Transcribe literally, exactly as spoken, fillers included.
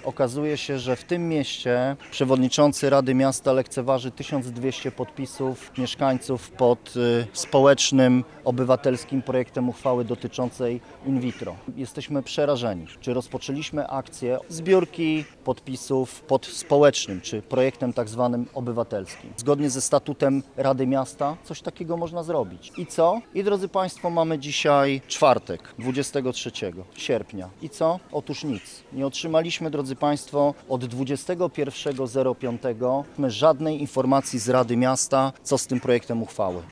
okazuje się, że w tym mieście przewodniczący Rady Miasta lekceważy tysiąc dwieście podpisów mieszkańców pod y, społecznym, obywatelskim projektem uchwały dotyczącej in vitro. Jesteśmy przerażeni. Czy rozpoczęliśmy akcję zbiórki podpisów pod społecznym, czy projektem tak zwanym obywatelskim. Zgodnie ze statutem Rady Miasta coś takiego można zrobić. I co? I drodzy Państwo, mamy dzisiaj czwartek, dwudziestego trzeciego sierpnia. I co? Otóż nic. Nie otrzymaliśmy, drodzy Państwo, od dwudziestego pierwszego piątego żadnej informacji z Rady Miasta, co z tym projektem uchwały.